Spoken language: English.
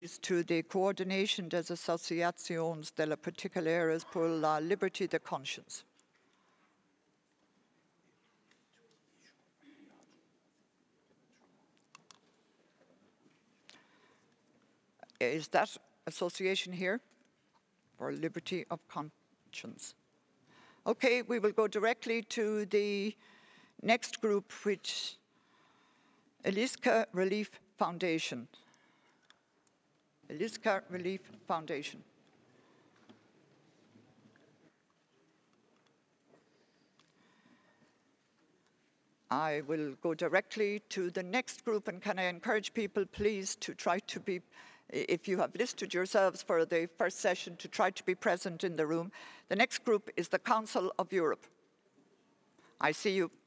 to the Coordination des Associations de la Particulares pour la Liberté de Conscience. Is that association here for liberty of conscience? Okay, we will go directly to the next group, which Eliska Relief Foundation. Eliska Relief Foundation. I will go directly to the next group, and can I encourage people, please, to try to be, if you have listed yourselves for the first session, to try to be present in the room. The next group is the Council of Europe. I see you